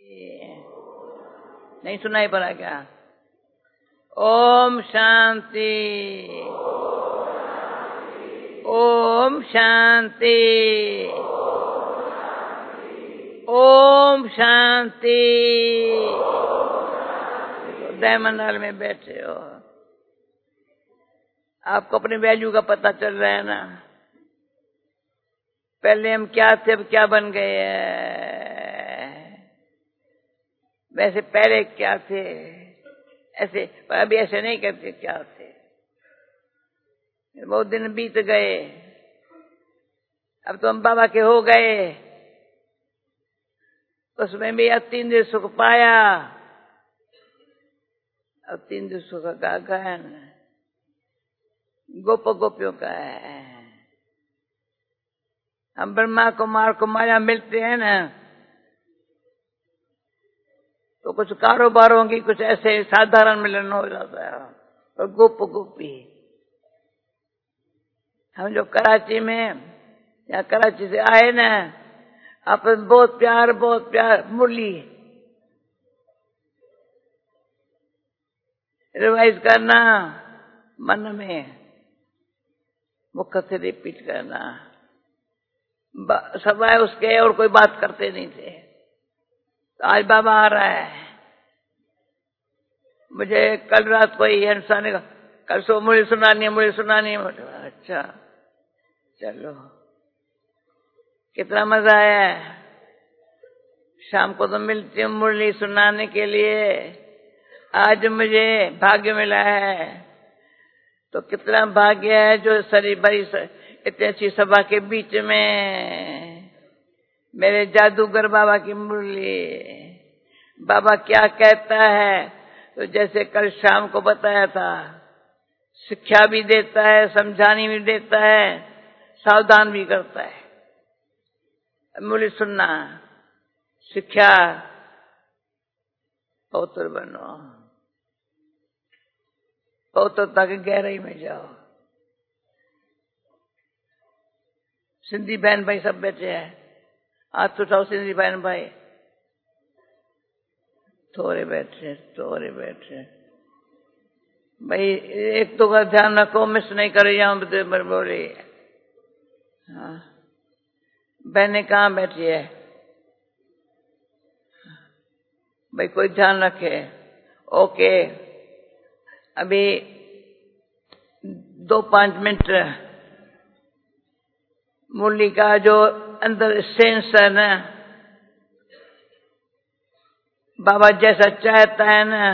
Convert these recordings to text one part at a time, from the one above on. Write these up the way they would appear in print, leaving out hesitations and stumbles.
नहीं सुनाई पड़ा क्या? ओम शांति, ओम शांति, ओम शांति। उदय मंडल में बैठे हो, आपको अपने वैल्यू का पता चल रहा है ना? पहले हम क्या थे, अब क्या बन गए हैं। वैसे पहले क्या थे ऐसे, पर अभी ऐसे नहीं करते क्या थे। बहुत दिन बीत गए, अब तो हम बाबा के हो गए। उसमें भी अतीन्द्रिय सुख पाया, अतीन्द्रिय सुख का गहन गोप गोपियों का है। हम ब्रह्मा कुमार को माया मिलते हैं ना, तो कुछ कारोबारों की कुछ ऐसे साधारण मिलन हो जाता है, और गोप गोपी। हम जो कराची में या कराची से आए ना, अपन बहुत प्यार मुरली रिवाइज करना, मन में मुख से रिपीट करना, सवाए उसके और कोई बात करते नहीं थे। तो आज बाबा आ रहा है। मुझे कल रात को ही इंसान ने कहा, कल सो मुझे सुनानी है। अच्छा चलो, कितना मजा आया। शाम को तो मिलती हूँ मुरली सुनाने के लिए, आज मुझे भाग्य मिला है। तो कितना भाग्य है जो सारी बड़ी इतनी अच्छी सभा के बीच में मेरे जादूगर बाबा की मुरली। बाबा क्या कहता है, तो जैसे कल शाम को बताया था, शिक्षा भी देता है, समझानी भी देता है, सावधान भी करता है। मुरली सुनना, शिक्षा, पवित्र बनो, पवित्रता की गहराई में जाओ। सिंधी बहन भाई सब बैठे हैं, हाथ उठाओ सिंधी बहन भाई। थोड़े बैठे भाई, एक तो का ध्यान रखो, मिस नहीं करे जाऊं बोले। हाँ, बहने कहाँ बैठी है भाई, कोई ध्यान रखे। ओके, अभी 2-5 मिनट मुरली का जो अंदर सेंस है ना, बाबा जैसा चाहता है ना,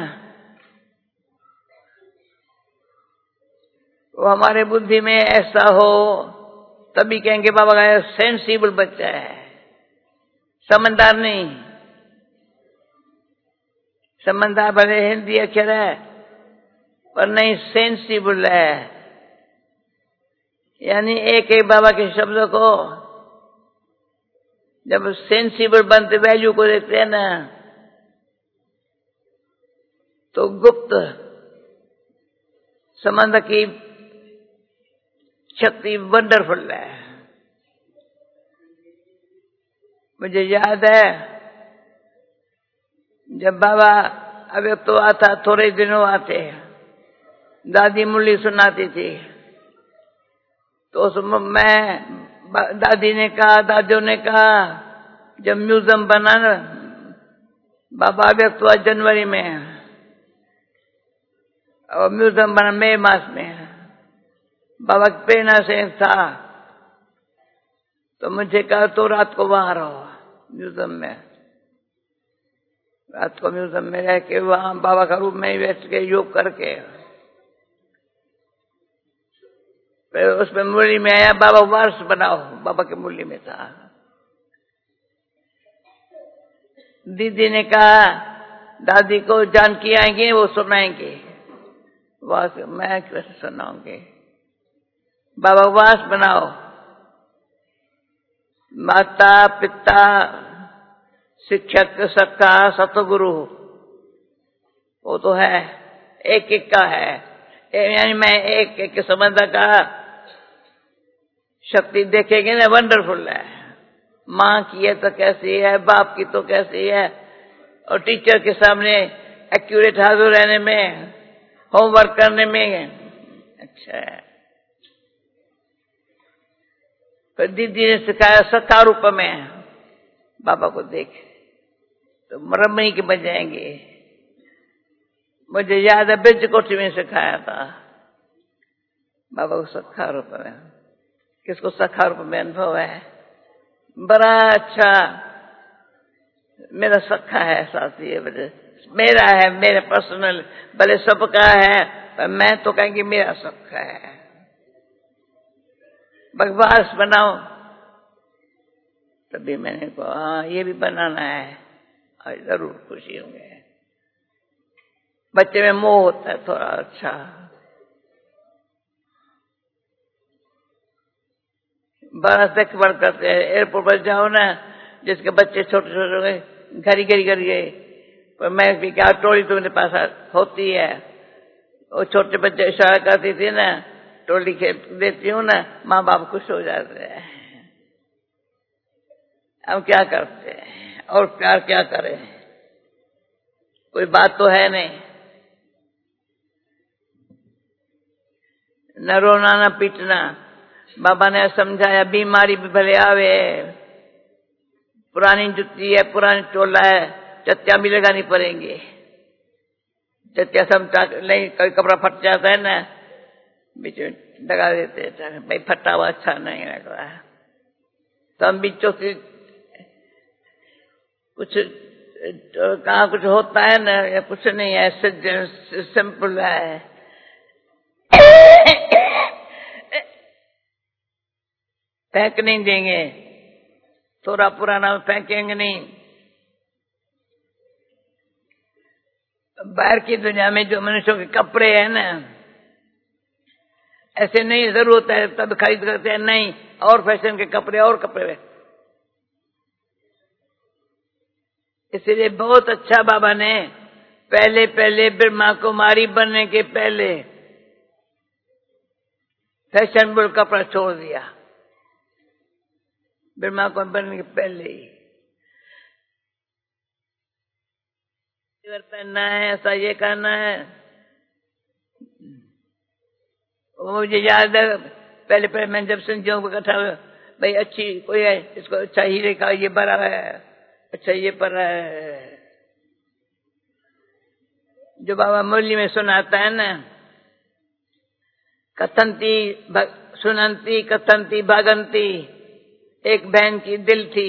वो हमारे बुद्धि में ऐसा हो, तभी कहेंगे बाबा का सेंसिबल बच्चा है। समझदार नहीं, समझदार भले हिंदी अक्षर है पर नहीं, सेंसिबल है। यानी एक एक बाबा के शब्दों को जब सेंसिबल बनते, वैल्यू को देखते हैं ना, तो गुप्त संबंध की शक्ति वंडरफुल है। मुझे याद है जब बाबा अब तो आता, थोड़े दिनों आते, दादी मुरली सुनाती थी, तो उसमें मैं दादी ने कहा, दादियों ने कहा, जब म्यूजियम बना ना, बाबा व्यक्त हुआ जनवरी में और म्यूजियम बना मई मास में, बाबा की प्रेरणा से था। तो मुझे कहा तो रात को वहां रहो म्यूजियम में, रात को म्यूजियम में रह के वहां बाबा का रूप में बैठ के योग करके, फिर उसमें मुरली में आया, बाबा वार्स बनाओ, बाबा की मुरली में था। दीदी ने कहा दादी को जानकी आएंगे, वो सुनाएंगे। वास मैं कैसे सुनाऊंगी, बाबा वास बनाओ। माता पिता शिक्षक सखा सतगुरु, वो तो है, एक एक का है। यानी मैं एक एक के संबंध का शक्ति देखेंगे ना, वंडरफुल है। माँ की है तो कैसी है, बाप की तो कैसी है, और टीचर के सामने एक्यूरेट हाजिर रहने में, होमवर्क करने में। अच्छा है। फिर दीदी ने सिखाया सखा रूप में, बाबा को देख तो मरमई के बन जाएंगे। मुझे याद है ब्रज कोठी में सिखाया था बाबा को सखा रूप में। किसको सखा रूप में अनुभव है? बड़ा अच्छा मेरा सखा है साथी है, मेरा है, मेरा पर्सनल, भले सबका है पर मैं तो कहेंगे मेरा सखा है। बकवास बनाओ तभी मैंने कहा हाँ ये भी बनाना है और जरूर खुशी होंगे। बच्चे में मोह होता है थोड़ा। अच्छा बड़ा देख बड़ करते हैं। एयरपोर्ट पर जाओ ना, जिसके बच्चे छोटे छोटे गए घरी घरी कर गए, पर मैं भी क्या टोली तो मेरे पास होती है, वो छोटे बच्चे इशारा करती थी ना, टोली खेल देती हूँ ना, माँ बाप खुश हो जाते हैं। हम क्या करते हैं और प्यार क्या करें, कोई बात तो है नहीं। न रोना न पीटना। बाबा ने समझाया बीमारी भी भले आवे, पुरानी जुत्ती है, पुरानी टोला है, चत्या भी लगानी पड़ेंगे। चत्या सब नहीं, कोई कपड़ा फट जाता है ना, बीच में लगा देते हैं, भाई फटा हुआ अच्छा नहीं लग रहा है, तो हम बीचों से कुछ कहाँ कुछ होता है ना, या कुछ नहीं है, ऐसे सिंपल है। फेंक नहीं देंगे, थोड़ा पुराना फेंकेंगे नहीं। बाहर की दुनिया में जो मनुष्यों के कपड़े हैं ना, ऐसे नहीं जरूरत है तब खरीद करते हैं, नहीं, और फैशन के कपड़े और कपड़े। इसलिए बहुत अच्छा बाबा ने पहले पहले ब्रह्मा कुमारी बनने के पहले फैशनेबल कपड़ा छोड़ दिया, ब्रह्मा को बनने के पहले ही। पहनना है, ऐसा ये करना है। वो मुझे याद है पहले पहले मैं जब संजोग इकट्ठा, भाई अच्छी कोई है, इसको अच्छा हीरे का ये बड़ा है, अच्छा ये पर है, जो बाबा मुरली में सुनाता है ना, कथंती सुनंती कथंती भागंती। एक बहन की दिल थी,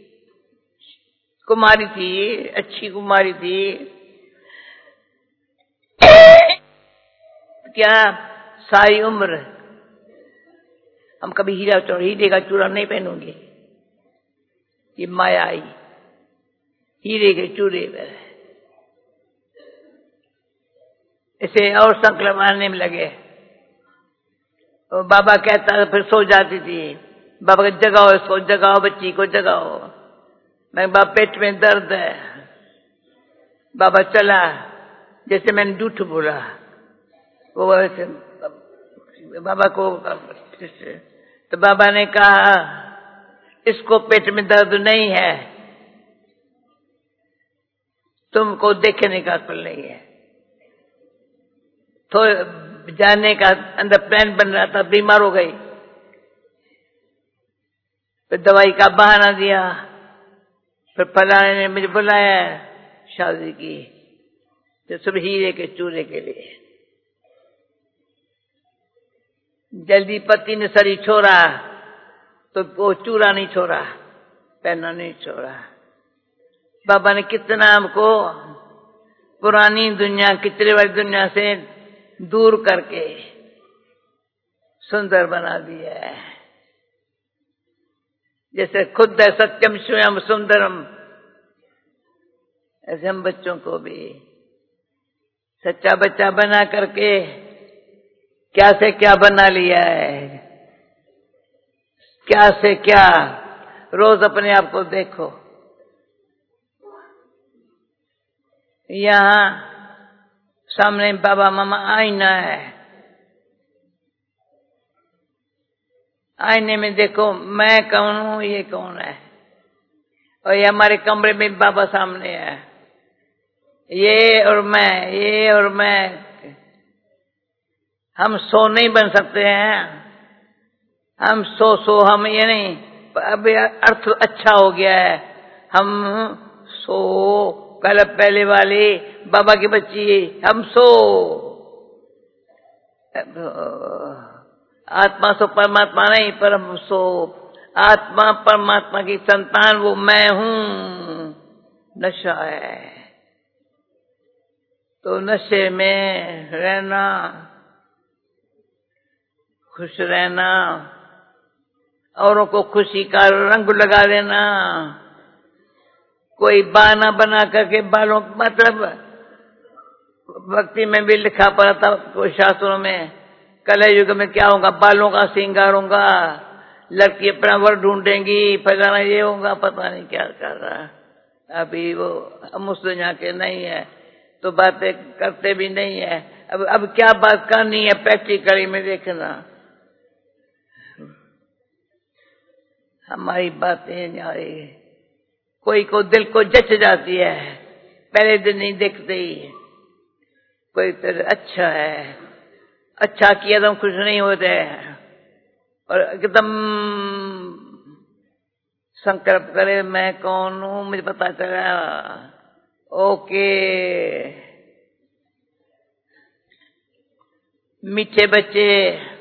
कुमारी थी, अच्छी कुमारी थी, क्या सारी उम्र हम कभी हीरे का चूड़ा नहीं पहनूंगी, ये माया आई हीरे के चूड़े पर। इसे और संकल्प आने में लगे। बाबा कहता फिर सो जाती थी, बाबा को जगाओ, इसको जगाओ, बच्ची को जगाओ। मैं बाबा पेट में दर्द है। बाबा चला, जैसे मैंने झूठ बोला, वो बाबा को, तो बाबा ने कहा इसको पेट में दर्द नहीं है, तुमको देखने का अक्ल नहीं है। तो जाने का अंदर प्लान बन रहा था, बीमार हो गई, फिर दवाई का बहाना दिया, फिर फलाने ने मुझे बुलाया शादी की, तो सब हीरे के चूड़े के लिए। जल्दी पति ने सरी छोड़ा तो वो चूड़ा नहीं छोड़ा, पहनना नहीं छोड़ा। बाबा ने कितना हमको पुरानी दुनिया, किचरे वाली दुनिया से दूर करके सुंदर बना दिया है। जैसे खुद है सत्यम स्वयं सुंदरम, ऐसे हम बच्चों को भी सच्चा बच्चा बना करके क्या से क्या बना लिया है, क्या से क्या। रोज अपने आप को देखो। यहाँ सामने बाबा मामा आईना है, आईने में देखो मैं कौन हूं, ये कौन है, और ये हमारे कमरे में बाबा सामने है। ये और मैं, हम सो नहीं बन सकते हैं। हम सो हम ये नहीं, अब अर्थ अच्छा हो गया है। हम सो, कल पहले वाली बाबा की बच्ची, हम सो, आत्मा सो परमात्मा नहीं, पर हम सो आत्मा परमात्मा की संतान, वो मैं हूं। नशा है, तो नशे में रहना, खुश रहना, औरों को खुशी का रंग लगा देना, कोई बहाना बना करके बालों, मतलब भक्ति में भी लिखा पड़ा था कोई शास्त्रों में, कलयुग युग में क्या होगा, बालों का श्रृंगार होगा, लड़की अपना वर ढूंढेंगी, फलाना ये होगा, पता नहीं क्या कर रहा है। अभी वो हम उस दुनिया के नहीं है, तो बातें करते भी नहीं है। अब क्या बात करनी है, प्रैक्टिकली में देखना। हमारी बातें हमारी कोई को दिल को जच जाती है, पहले दिन नहीं देखते ही। कोई तो अच्छा है, अच्छा किया तो हम खुश नहीं होते हैं, और एकदम संकल्प करे मैं कौन हूं, मुझे पता चला, ओके। मीठे बच्चे